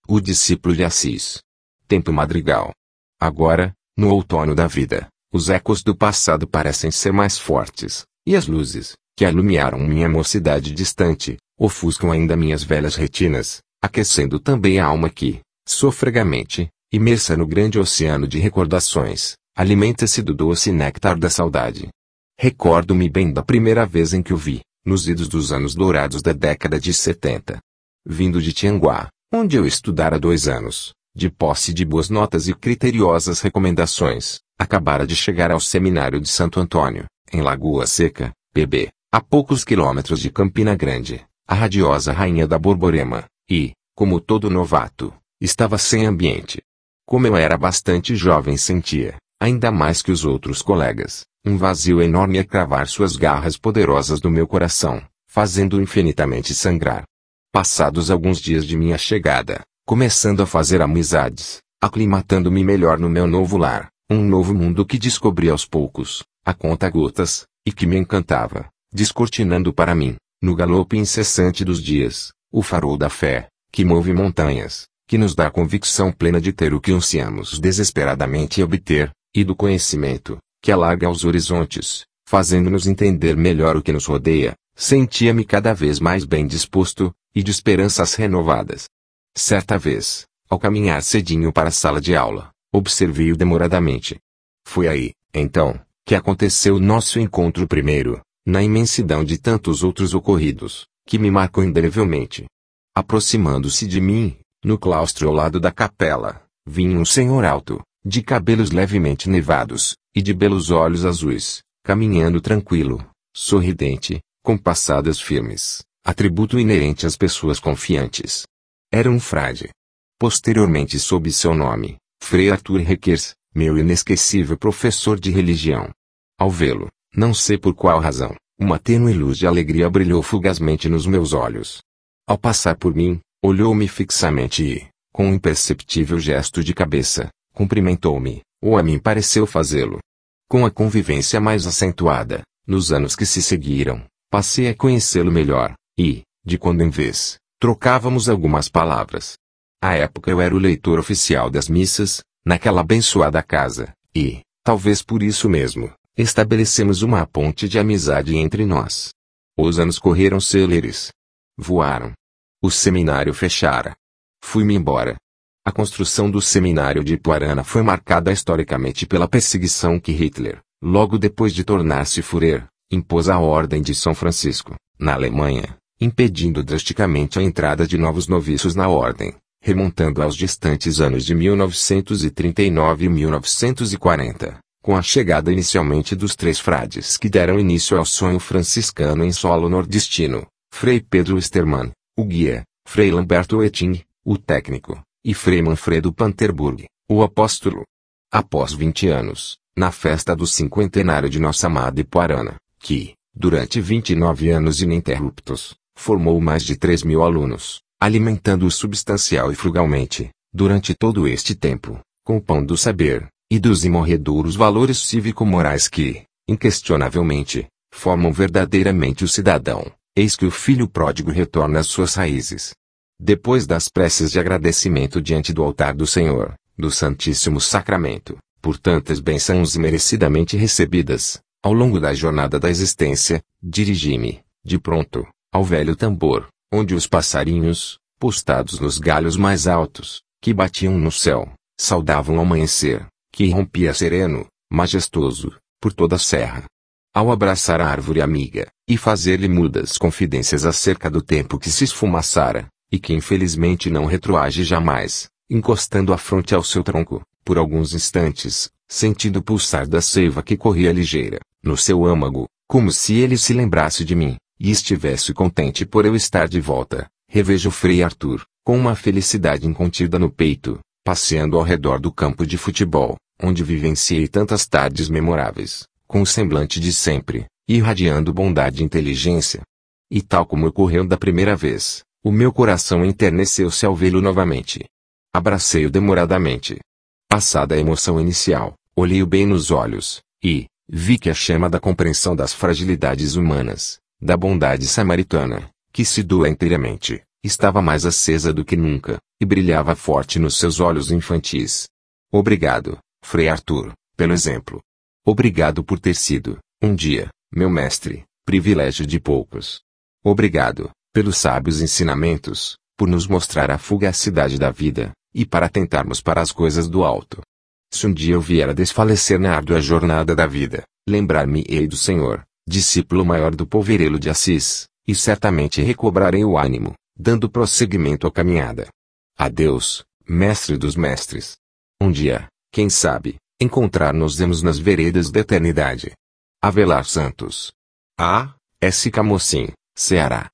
o discípulo de Assis. Tempo Madrigal. Agora, no outono da vida, os ecos do passado parecem ser mais fortes, e as luzes, que alumiaram minha mocidade distante, ofuscam ainda minhas velhas retinas, aquecendo também a alma que, sofregamente, imersa no grande oceano de recordações, alimenta-se do doce néctar da saudade. Recordo-me bem da primeira vez em que o vi, nos idos dos anos dourados da década de 70. Vindo de Tianguá, onde eu estudara 2 anos, de posse de boas notas e criteriosas recomendações, acabara de chegar ao seminário de Santo Antônio, em Lagoa Seca, PB, a poucos quilômetros de Campina Grande, a radiosa rainha da Borborema, e, como todo novato, estava sem ambiente. Como eu era bastante jovem, sentia, ainda mais que os outros colegas, um vazio enorme a cravar suas garras poderosas no meu coração, fazendo-o infinitamente sangrar. Passados alguns dias de minha chegada, começando a fazer amizades, aclimatando-me melhor no meu novo lar, um novo mundo que descobri aos poucos, a conta-gotas, e que me encantava, descortinando para mim, no galope incessante dos dias, o farol da fé, que move montanhas, que nos dá a convicção plena de ter o que ansiamos desesperadamente obter, e do conhecimento, que alarga os horizontes, fazendo-nos entender melhor o que nos rodeia. Sentia-me cada vez mais bem disposto, e de esperanças renovadas. Certa vez, ao caminhar cedinho para a sala de aula, observei-o demoradamente. Foi aí, então, que aconteceu o nosso encontro primeiro, na imensidão de tantos outros ocorridos, que me marcou indelevelmente. Aproximando-se de mim, no claustro ao lado da capela, vinha um senhor alto, de cabelos levemente nevados, e de belos olhos azuis, caminhando tranquilo, sorridente, com passadas firmes, atributo inerente às pessoas confiantes. Era um frade. Posteriormente soube seu nome, Frei Arthur Requers, meu inesquecível professor de religião. Ao vê-lo, não sei por qual razão, uma tênue luz de alegria brilhou fugazmente nos meus olhos. Ao passar por mim, olhou-me fixamente e, com um imperceptível gesto de cabeça, cumprimentou-me, ou a mim pareceu fazê-lo. Com a convivência mais acentuada, nos anos que se seguiram, passei a conhecê-lo melhor, e, de quando em vez, trocávamos algumas palavras. À época eu era o leitor oficial das missas, naquela abençoada casa, e, talvez por isso mesmo, estabelecemos uma ponte de amizade entre nós. Os anos correram céleres. Voaram. O seminário fechara. Fui-me embora. A construção do seminário de Ipuarana foi marcada historicamente pela perseguição que Hitler, logo depois de tornar-se Führer, impôs à Ordem de São Francisco, na Alemanha, impedindo drasticamente a entrada de novos noviços na Ordem, remontando aos distantes anos de 1939 e 1940, com a chegada inicialmente dos 3 frades que deram início ao sonho franciscano em solo nordestino, Frei Pedro Stermann, o guia, Frei Lamberto Etting, o técnico, e Frei Manfredo Panterburg, o apóstolo. Após 20 anos, na festa do cinquentenário de nossa amada Ipuarana, que, durante 29 anos ininterruptos, formou mais de 3.000 alunos, alimentando-o substancial e frugalmente, durante todo este tempo, com o pão do saber, e dos imorredouros valores cívico-morais que, inquestionavelmente, formam verdadeiramente o cidadão, eis que o filho pródigo retorna às suas raízes. Depois das preces de agradecimento diante do altar do Senhor, do Santíssimo Sacramento, por tantas bênçãos merecidamente recebidas, ao longo da jornada da existência, dirigi-me, de pronto, ao velho tambor, onde os passarinhos, postados nos galhos mais altos, que batiam no céu, saudavam o amanhecer, que irrompia sereno, majestoso, por toda a serra. Ao abraçar a árvore amiga, e fazer-lhe mudas confidências acerca do tempo que se esfumaçara, e que infelizmente não retroage jamais, encostando a fronte ao seu tronco, por alguns instantes, sentindo o pulsar da seiva que corria ligeira, no seu âmago, como se ele se lembrasse de mim, e estivesse contente por eu estar de volta, revejo Frei Arthur, com uma felicidade incontida no peito, passeando ao redor do campo de futebol, onde vivenciei tantas tardes memoráveis, com o semblante de sempre, irradiando bondade e inteligência. E tal como ocorreu da primeira vez, o meu coração enterneceu-se ao vê-lo novamente. Abracei-o demoradamente. Passada a emoção inicial, olhei-o bem nos olhos, e vi que a chama da compreensão das fragilidades humanas, da bondade samaritana, que se doa inteiramente, Estava mais acesa do que nunca, e brilhava forte nos seus olhos infantis. Obrigado, Frei Arthur, pelo exemplo. Obrigado por ter sido, um dia, meu mestre, privilégio de poucos. Obrigado, pelos sábios ensinamentos, por nos mostrar a fugacidade da vida, e para atentarmos para as coisas do alto. Se um dia eu vier a desfalecer na árdua jornada da vida, lembrar-me-ei do Senhor, discípulo maior do Poverello de Assis, e certamente recobrarei o ânimo, dando prosseguimento à caminhada. Adeus, mestre dos mestres. Um dia, quem sabe, encontrar-nos-emos nas veredas da eternidade. Avelar Santos. A. S. Camocim, Ceará.